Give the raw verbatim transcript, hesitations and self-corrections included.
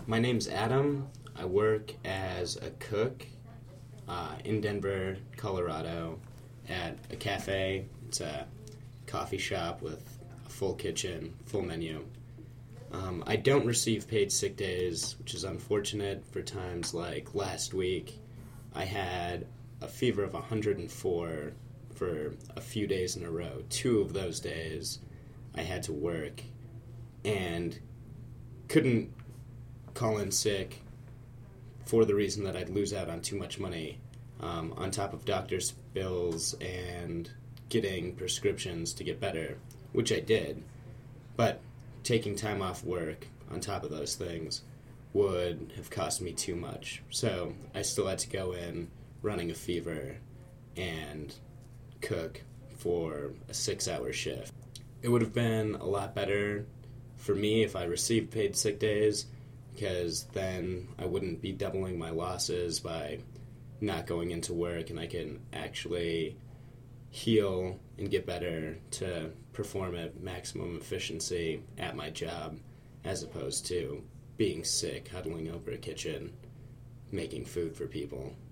My name's Adam. I work as a cook uh, in Denver, Colorado, at a cafe. It's a coffee shop with a full kitchen, full menu. Um, I don't receive paid sick days, which is unfortunate for times like last week. I had a fever of one hundred four for a few days in a row. Two of those days I had to work and couldn't call in sick for the reason that I'd lose out on too much money, um, on top of doctor's bills and getting prescriptions to get better, which I did. But taking time off work on top of those things would have cost me too much. So I still had to go in running a fever and cook for a six-hour shift. It would have been a lot better for me if I received paid sick days, because then I wouldn't be doubling my losses by not going into work, and I can actually heal and get better to perform at maximum efficiency at my job, as opposed to being sick, huddling over a kitchen, making food for people.